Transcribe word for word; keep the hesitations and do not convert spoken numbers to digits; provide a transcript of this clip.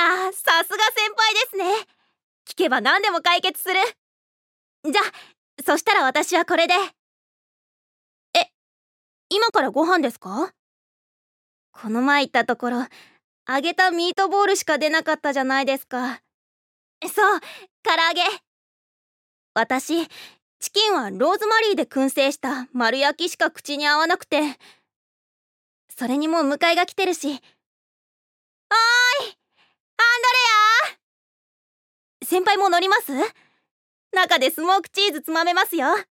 ー、さすが先輩ですね。聞けば何でも解決する。じゃ、そしたら私はこれで。え、今からご飯ですか？この前行ったところ、揚げたミートボールしか出なかったじゃないですか。そう、唐揚げ。私、チキンはローズマリーで燻製した丸焼きしか口に合わなくて。それにもう迎えが来てるし。おーい、アンドレア！先輩も乗ります？中でスモークチーズつまめますよ。